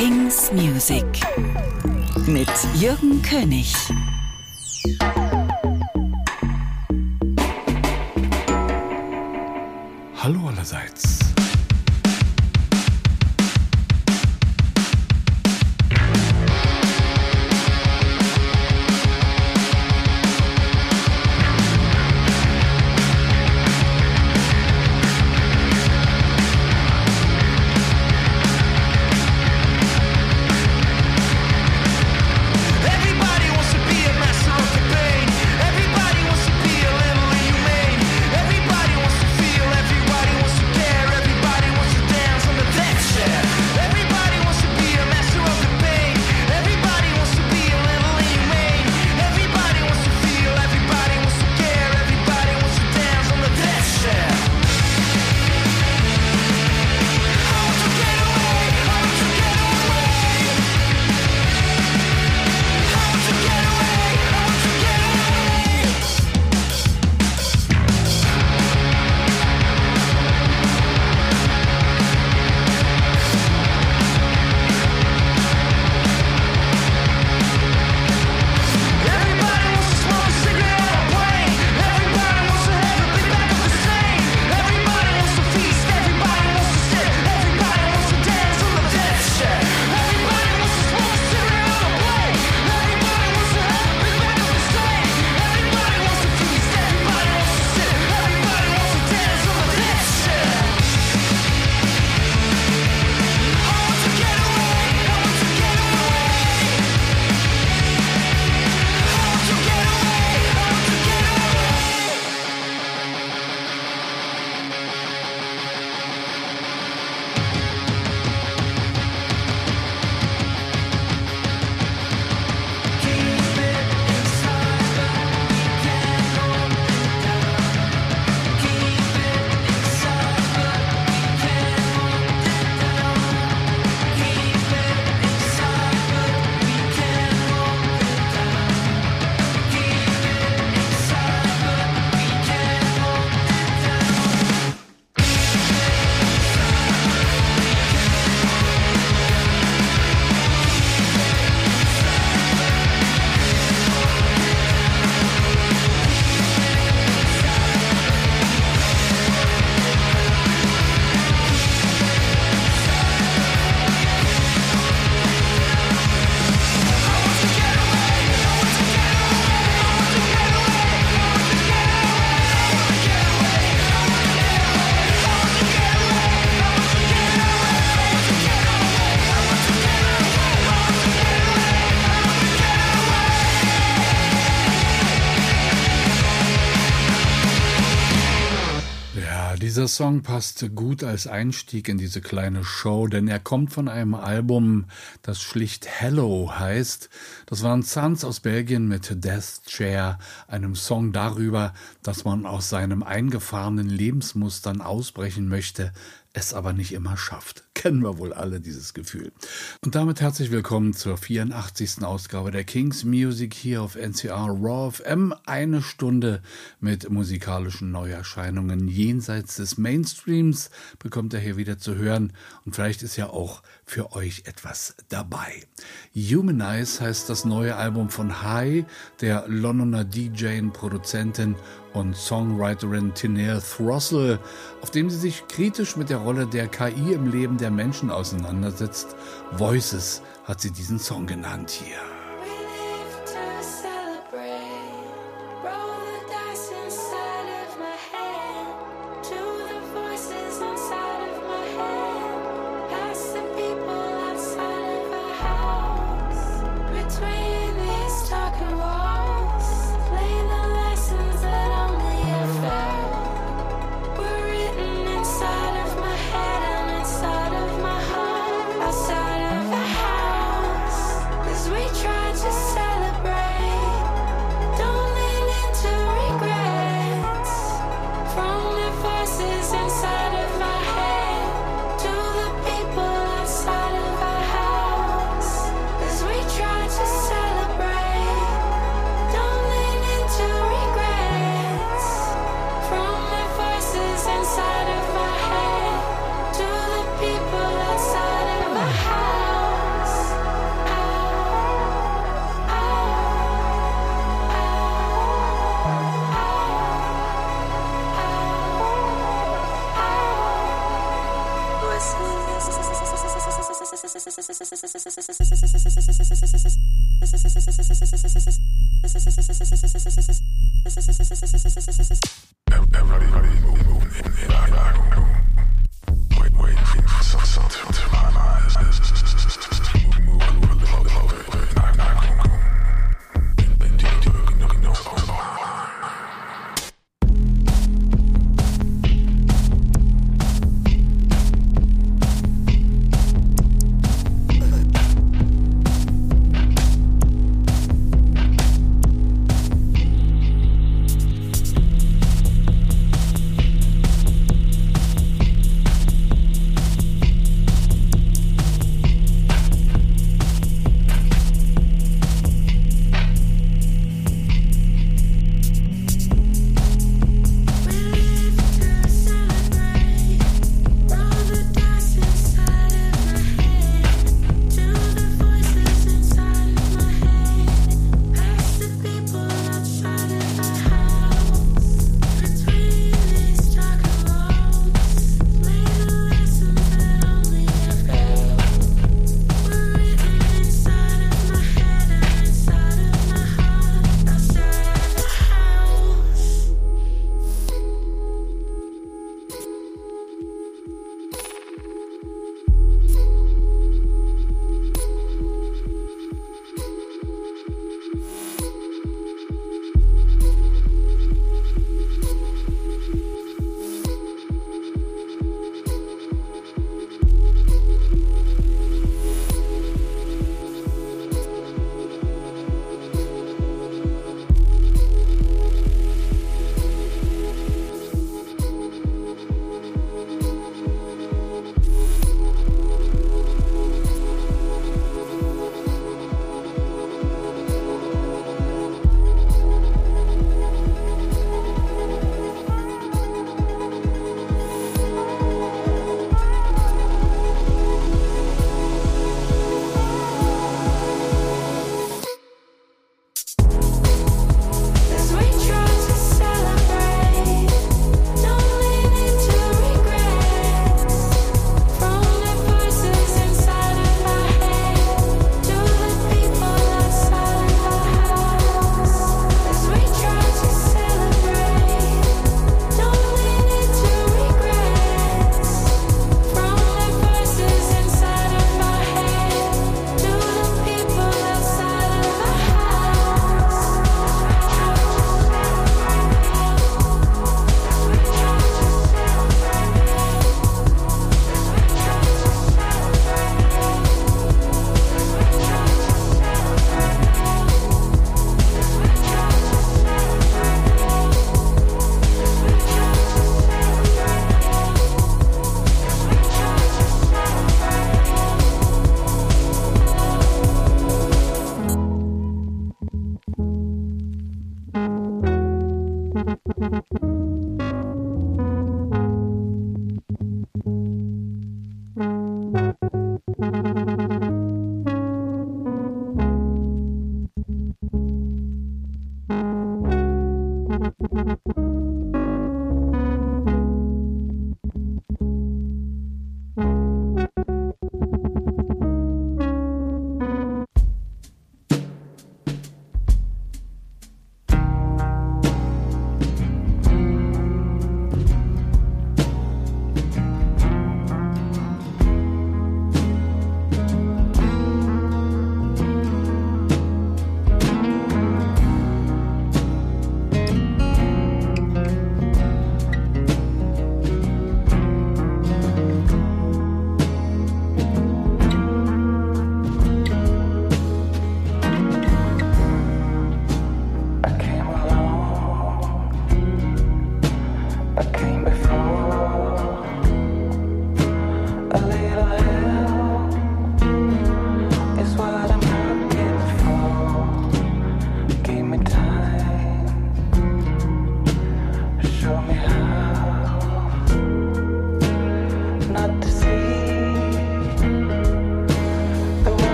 King's Music mit Jürgen König. Hallo allerseits. Dieser Song passt gut als Einstieg in diese kleine Show, denn er kommt von einem Album, das schlicht Hello heißt. Das waren Sons aus Belgien mit Death Chair, einem Song darüber, dass man aus seinem eingefahrenen Lebensmustern ausbrechen möchte, es aber nicht immer schafft. Kennen wir wohl alle dieses Gefühl. Und damit herzlich willkommen zur 84. Ausgabe der King's Music hier auf NCR Raw FM. Eine Stunde mit musikalischen Neuerscheinungen jenseits des Mainstreams bekommt ihr hier wieder zu hören. Und vielleicht ist ja auch für euch etwas dabei. Humanize heißt das neue Album von High, der Londoner DJ, Produzentin und Songwriterin Tinea Throssell, auf dem sie sich kritisch mit der Rolle der KI im Leben der Menschen auseinandersetzt. Voices hat sie diesen Song genannt hier. We try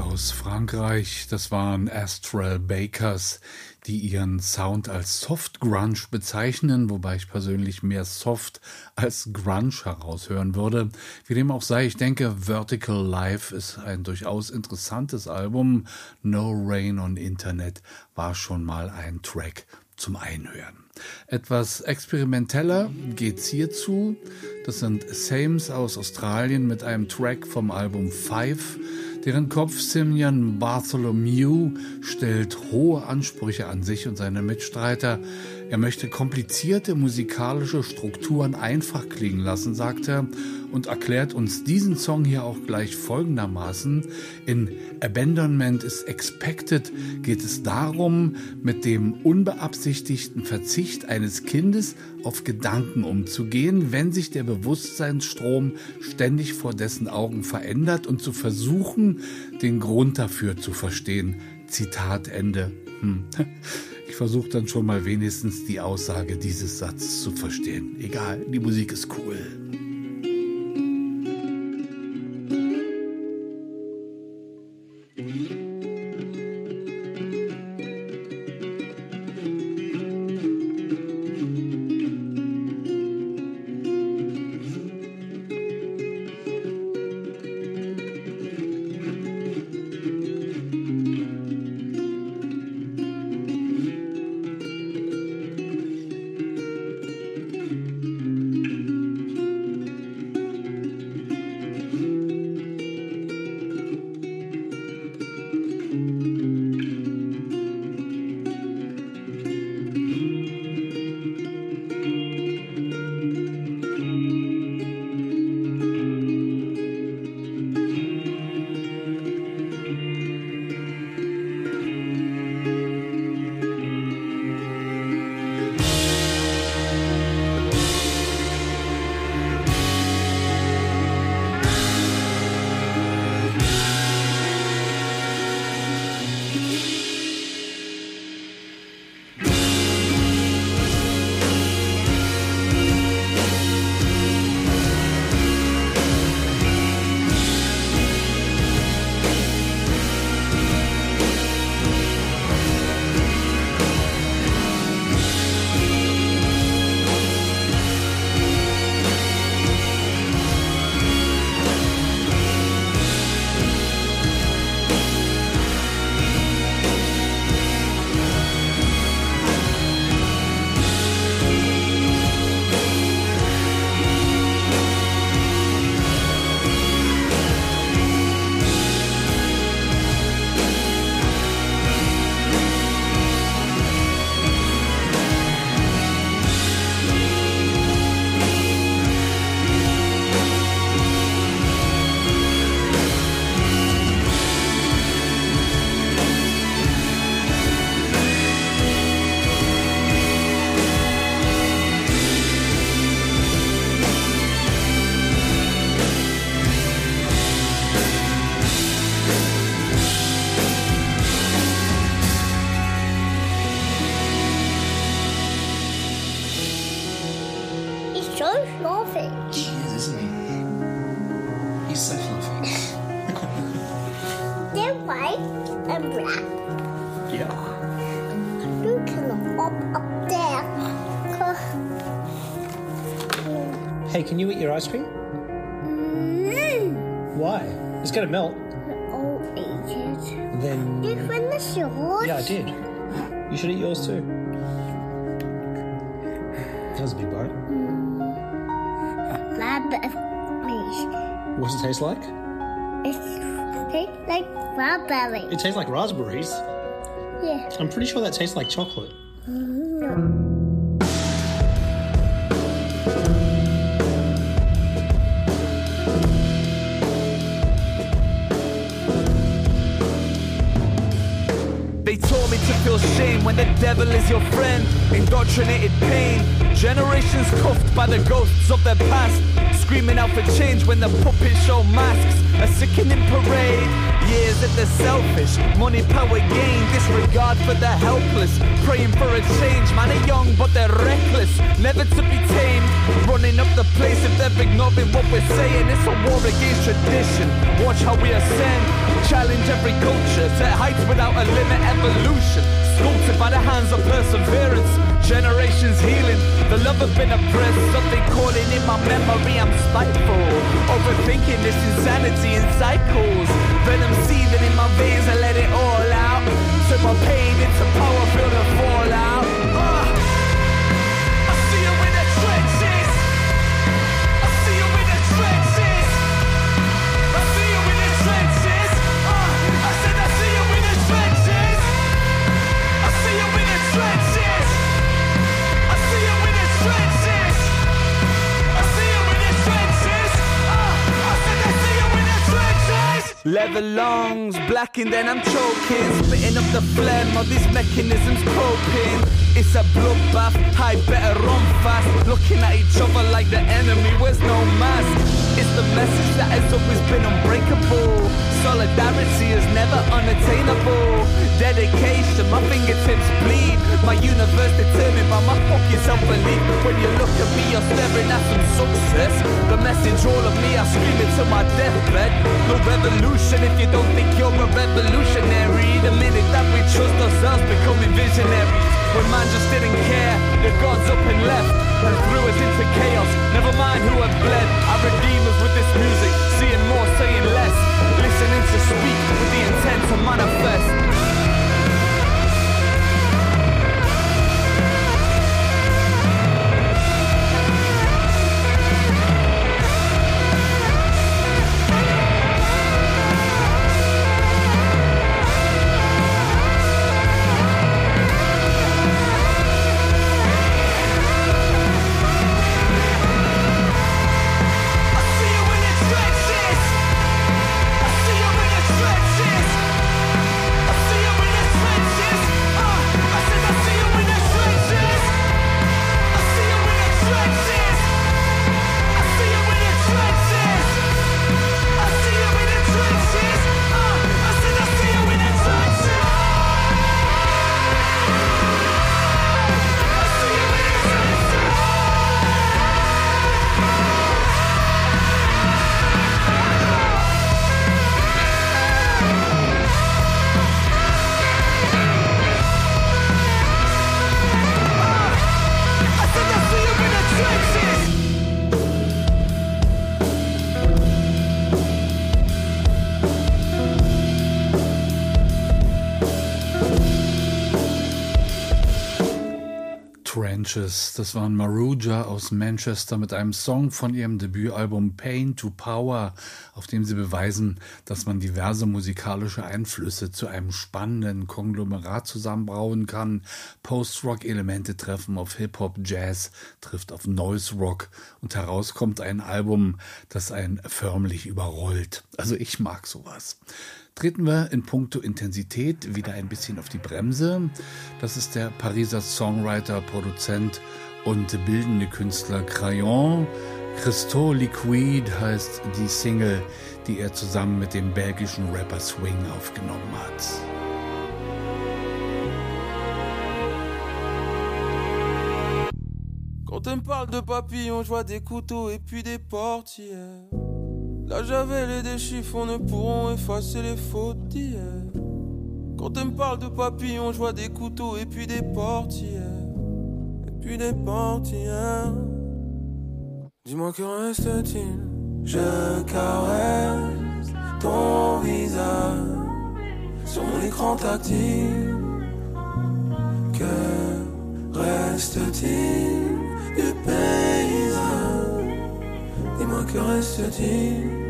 aus Frankreich. Das waren Astral Bakers, die ihren Sound als Soft Grunge bezeichnen, wobei ich persönlich mehr Soft als Grunge heraushören würde. Wie dem auch sei, ich denke, Vertical Life ist ein durchaus interessantes Album. No Rain on Internet war schon mal ein Track zum Einhören. Etwas experimenteller geht's hierzu. Das sind Sames aus Australien mit einem Track vom Album Five. Deren Kopf Simeon Bartholomew stellt hohe Ansprüche an sich und seine Mitstreiter. Er möchte komplizierte musikalische Strukturen einfach klingen lassen, sagt er, und erklärt uns diesen Song hier auch gleich folgendermaßen. In Abandonment is Expected geht es darum, mit dem unbeabsichtigten Verzicht eines Kindes auf Gedanken umzugehen, wenn sich der Bewusstseinsstrom ständig vor dessen Augen verändert und zu versuchen, den Grund dafür zu verstehen. Zitat Ende. Ich versuche dann schon mal wenigstens die Aussage dieses Satzes zu verstehen. Egal, die Musik ist cool. Hey, can you eat your ice cream? Why? It's going to melt. I'll eat it. Then... You finished yours? Yeah, I did. You should eat yours too. That was a big bite. Raspberries. What does it taste like? It tastes like raspberries. It tastes like raspberries. Yeah. I'm pretty sure that tastes like chocolate. They taught me to feel shame when the devil is your friend. Indoctrinated pain. Generations cuffed by the ghosts of their past. Screaming out for change when the puppets show masks. A sickening parade. Years at the selfish. Money, power, gain. Disregard for the helpless. Praying for a change. Man are young but they're reckless. Never to be tamed. Run running up the place if they're ignoring what we're saying. It's a war against tradition. Watch how we ascend. Challenge every culture. Set heights without a limit. Evolution. Sculpted by the hands of perseverance. Generations healing. The love have been oppressed. Something calling in my memory. I'm spiteful. Overthinking this insanity in cycles. Venom seething in my veins. I let it all out. Turn my pain into power. Feel the fallout. I see you in the trenches. I see you in the trenches. I see you in the trenches. I said I see you in the trenches. I see you in the trenches. I see you in the trenches. I see you in the trenches. I said I see you in the trenches. Leather lungs, blackened and I'm choking. Spitting up the phlegm of these mechanisms coping. It's a bloodbath, I better run fast. Looking at each other like the enemy wears no mask. It's the message that has always been unbreakable. Solidarity is never unattainable. Dedication, my fingertips bleed. My universe determined by my fucking self-belief. When you look at me, you're staring at some success. The message all of me, I scream it to my deathbed. No revolution if you don't think you're a revolutionary. The minute that we trust ourselves, becoming visionaries. When man just didn't care, the gods up and left and threw us into chaos. Never mind who had bled. I redeem us with this music, seeing more, saying less. Listening to speak with the intent to manifest. Das waren Maruja aus Manchester mit einem Song von ihrem Debütalbum Pain to Power, auf dem sie beweisen, dass man diverse musikalische Einflüsse zu einem spannenden Konglomerat zusammenbrauen kann. Post-Rock-Elemente treffen auf Hip-Hop, Jazz trifft auf Noise-Rock und heraus kommt ein Album, das einen förmlich überrollt. Also ich mag sowas. Treten wir in puncto Intensität wieder ein bisschen auf die Bremse. Das ist der Pariser Songwriter, Produzent und bildende Künstler Crayon. Cristaux Liquide heißt die Single, die er zusammen mit dem belgischen Rapper Swing aufgenommen hat. Quand elle me parle de papillons, je vois des couteaux et puis des portières. La javel et des chiffons ne pourront effacer les fautes d'hier. Quand elle me parle de papillons, je vois des couteaux et puis des portières. Et puis des portières. Dis-moi que reste-t-il? Je caresse ton visage sur mon écran tactile. Que reste-t-il du paysage? Dis-moi que reste-t-il?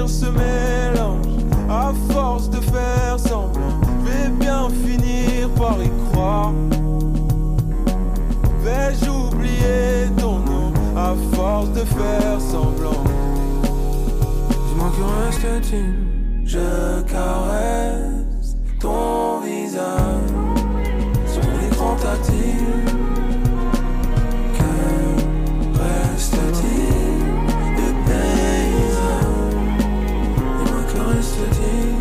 sourire se mélange à force de faire semblant. Je vais bien finir par y croire. Vais-je oublier ton nom à force de faire semblant? Dis-moi que reste-t-il? Je caresse ton visage sur mon écran tactile. Que reste-t-il de paysage? Dis-moi que reste-t-il?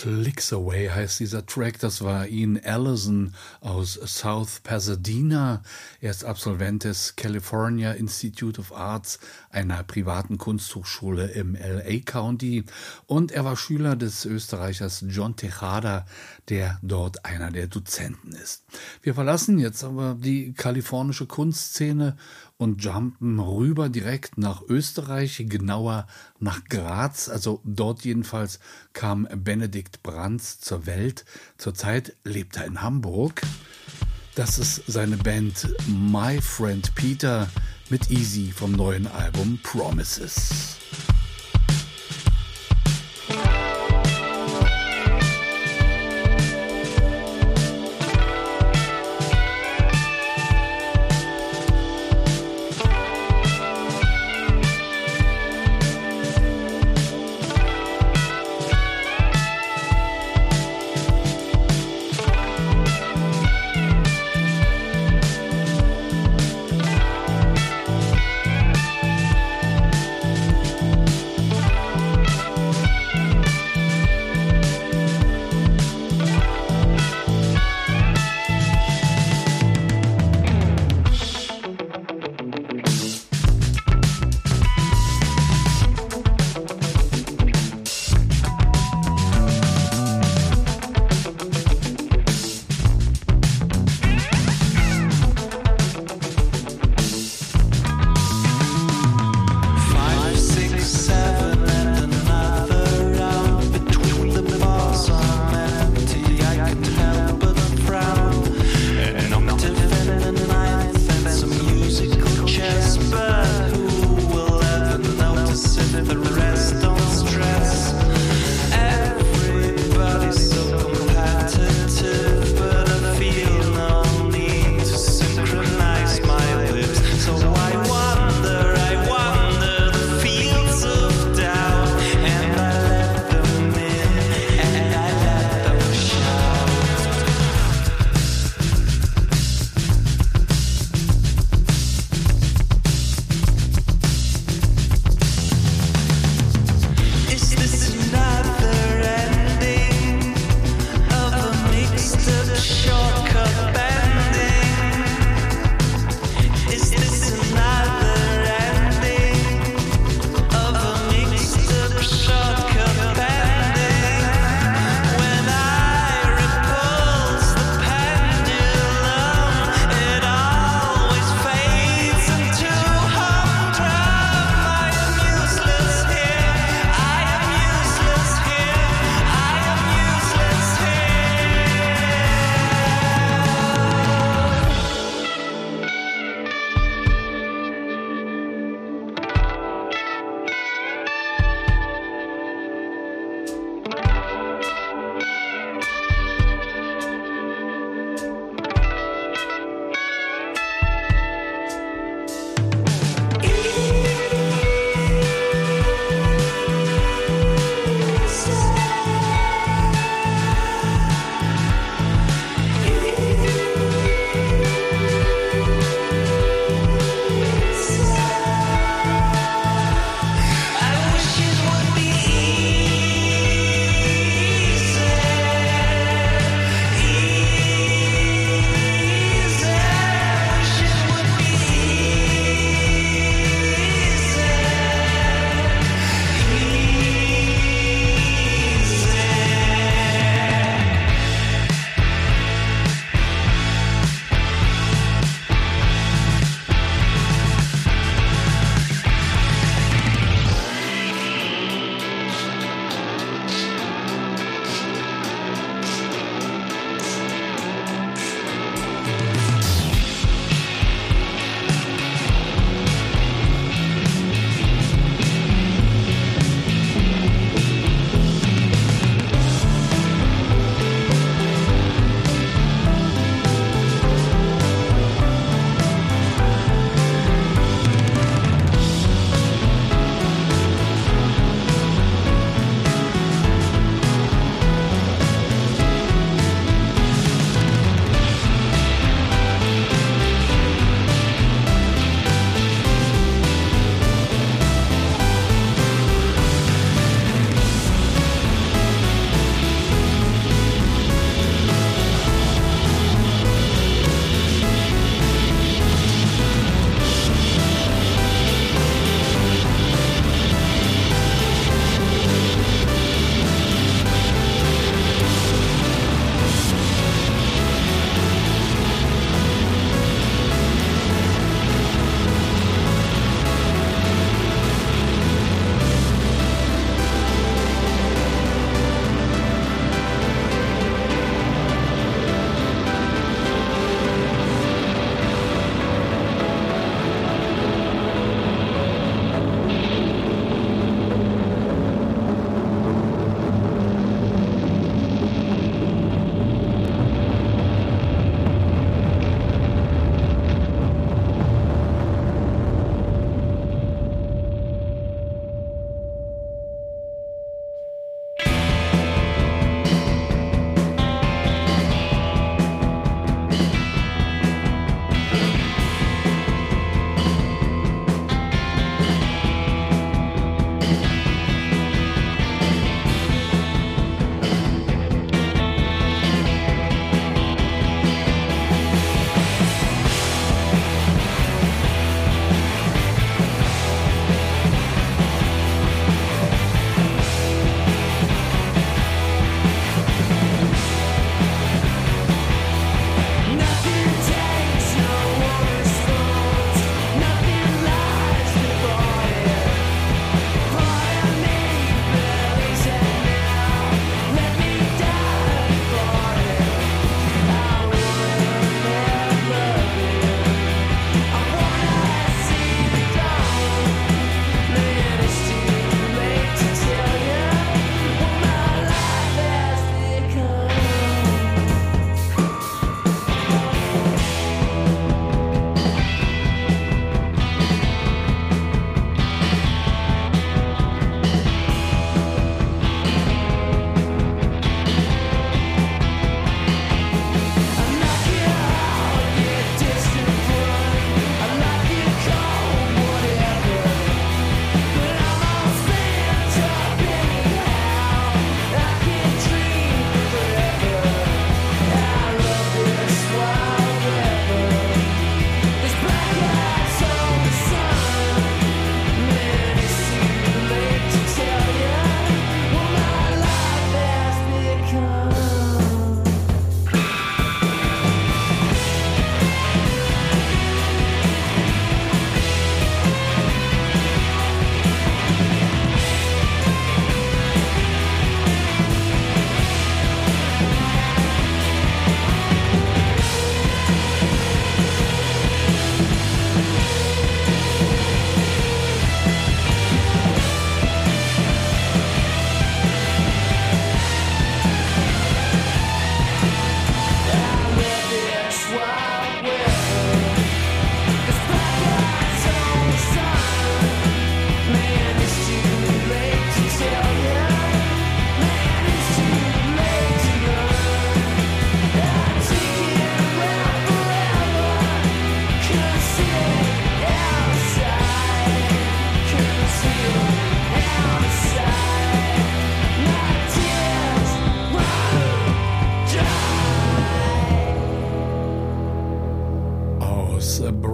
Clicks Away heißt dieser Track. Das war Ian Allison aus South Pasadena. Er ist Absolvent des California Institute of Arts, einer privaten Kunsthochschule im LA County. Und er war Schüler des Österreichers John Tejada, der dort einer der Dozenten ist. Wir verlassen jetzt aber die kalifornische Kunstszene und jumpen rüber direkt nach Österreich, genauer nach Graz. Also dort jedenfalls kam Benedikt Brands zur Welt. Zurzeit lebt er in Hamburg. Das ist seine Band My Friend Peter mit Easy vom neuen Album Promises.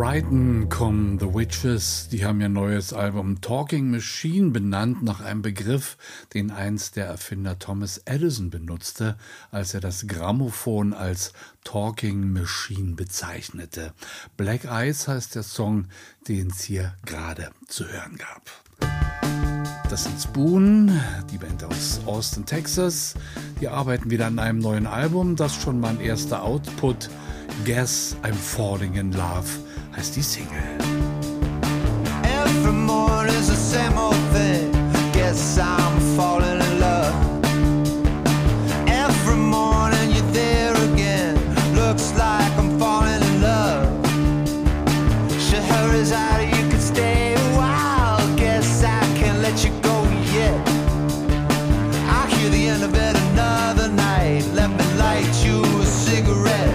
Brighton kommen The Witches. Die haben ihr neues Album Talking Machine benannt nach einem Begriff, den einst der Erfinder Thomas Edison benutzte, als er das Grammophon als Talking Machine bezeichnete. Black Eyes heißt der Song, den es hier gerade zu hören gab. Das sind Spoon, die Band aus Austin, Texas. Die arbeiten wieder an einem neuen Album, das schon mein erster Output. Guess I'm Falling in Love heißt die Single. Every morning is the same old thing. Guess I'm falling in love. Every morning you're there again. Looks like I'm falling in love. She hurries out, you can stay a while. Guess I can't let you go yet. I hear the end of it another night. Let me light you a cigarette.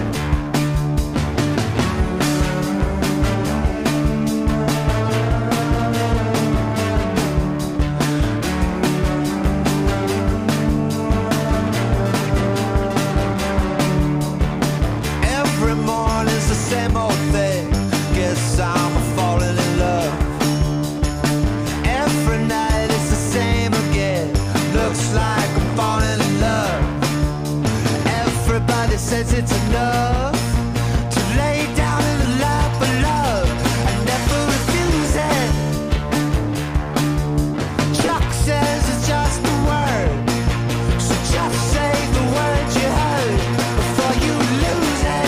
Same old thing, guess I'm falling in love. Every night it's the same again, looks like I'm falling in love. Everybody says it's enough to lay down in the lap of love. I never refuse it. Chuck says it's just a word, so just say the words you heard before you lose it.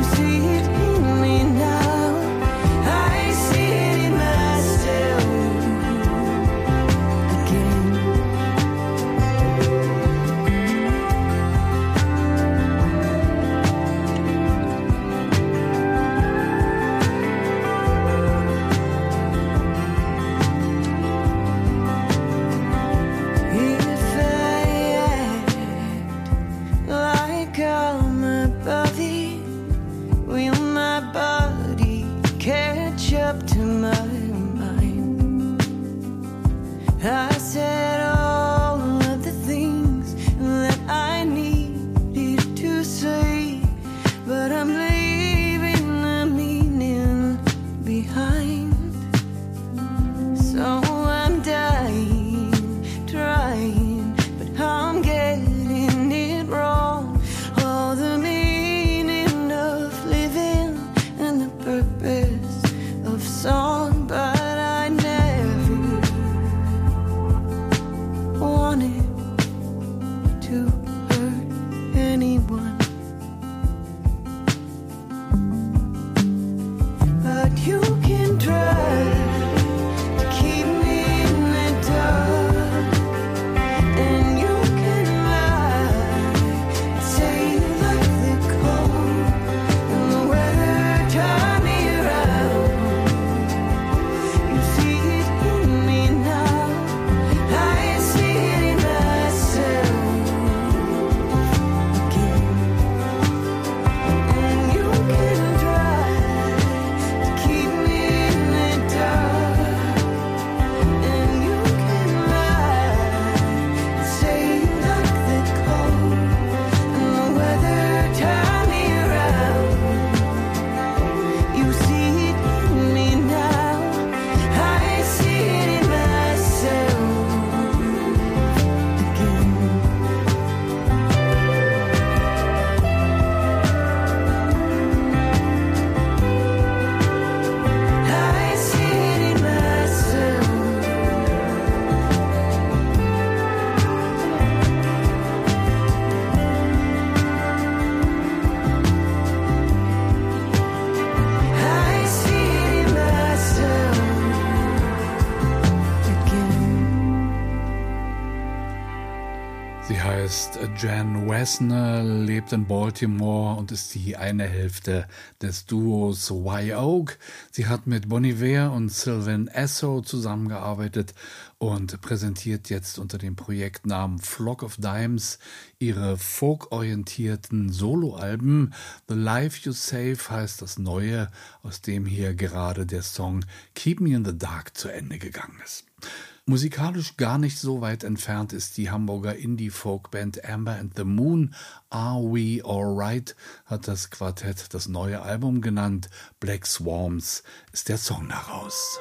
Jan Wessner, lebt in Baltimore und ist die eine Hälfte des Duos Wye-Oak. Sie hat mit Bon Iver und Sylvan Esso zusammengearbeitet und präsentiert jetzt unter dem Projektnamen Flock of Dimes ihre folkorientierten Soloalben. The Life You Save heißt das neue, aus dem hier gerade der Song Keep Me in the Dark zu Ende gegangen ist. Musikalisch gar nicht so weit entfernt ist die Hamburger Indie-Folk-Band Amber and the Moon. Are We Alright hat das Quartett das neue Album genannt. Black Swarms ist der Song daraus.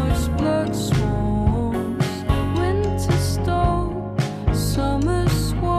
Summer swamp.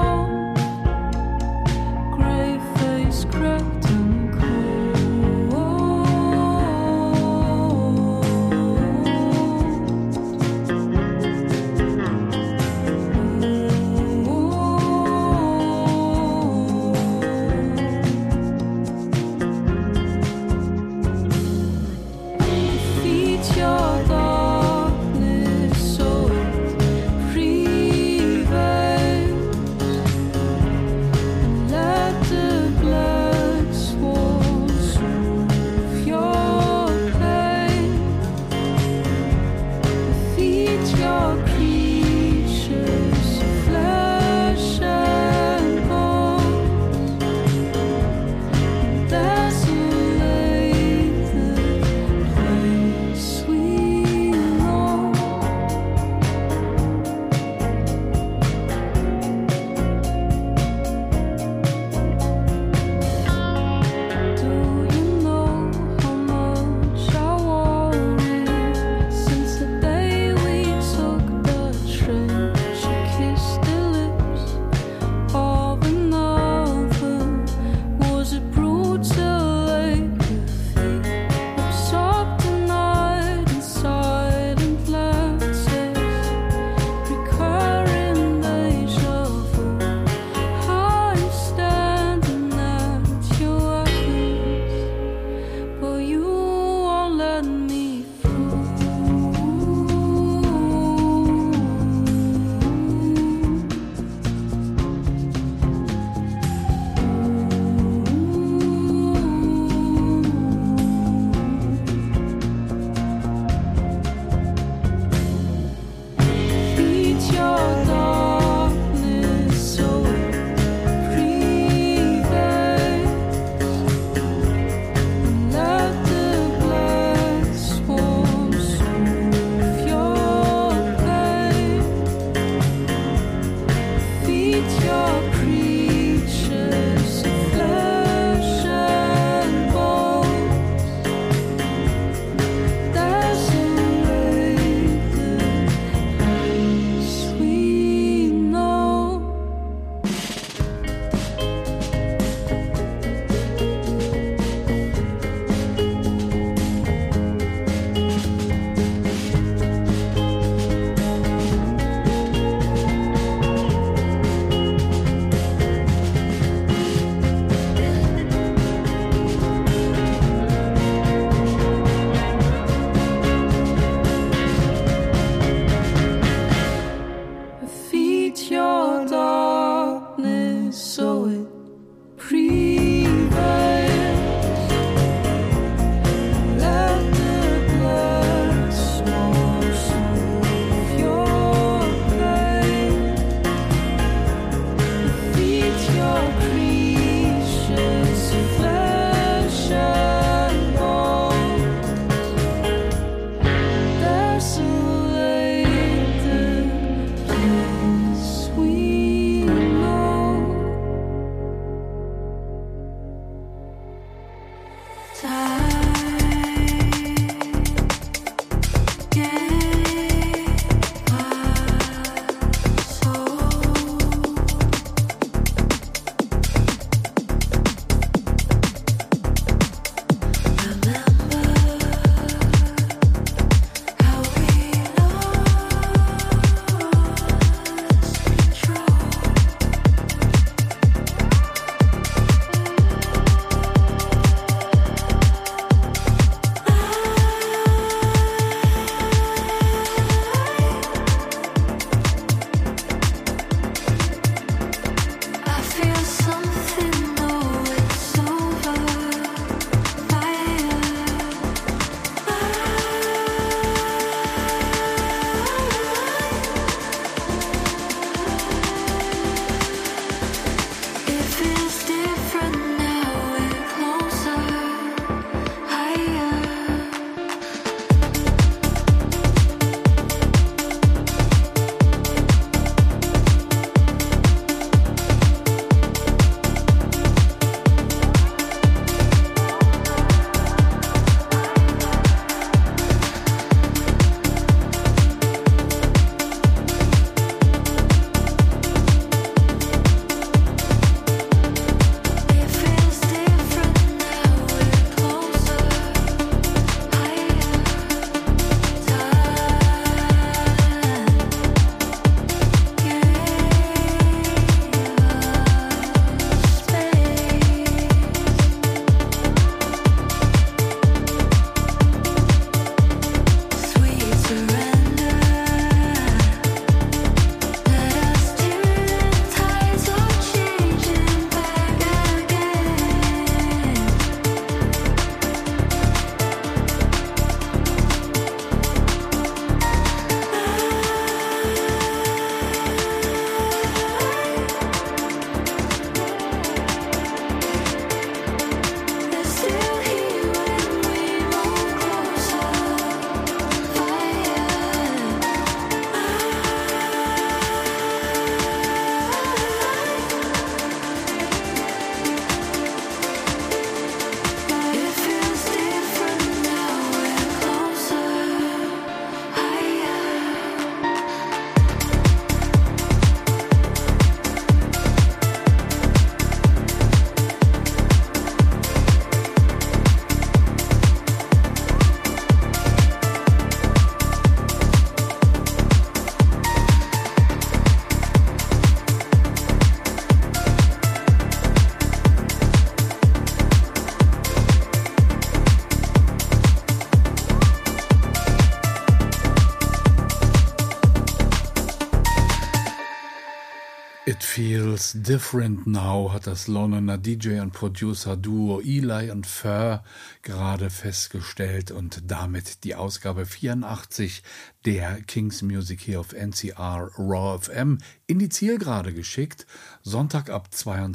It Feels Different Now hat das Londoner DJ und Producer-Duo Eli und Fur gerade festgestellt und damit die Ausgabe 84 der King's Music hier auf NCR Raw FM in die Zielgerade geschickt. Sonntag ab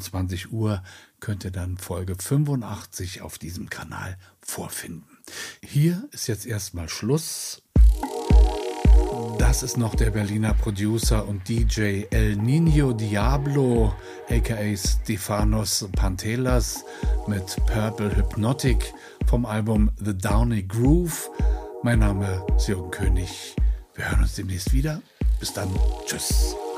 22 Uhr könnt ihr dann Folge 85 auf diesem Kanal vorfinden. Hier ist jetzt erstmal Schluss. Das ist noch der Berliner Producer und DJ El Niño Diablo, aka Stefanos Pantelas, mit Purple Hypnotic vom Album The Downy Groove. Mein Name ist Jürgen König. Wir hören uns demnächst wieder. Bis dann. Tschüss.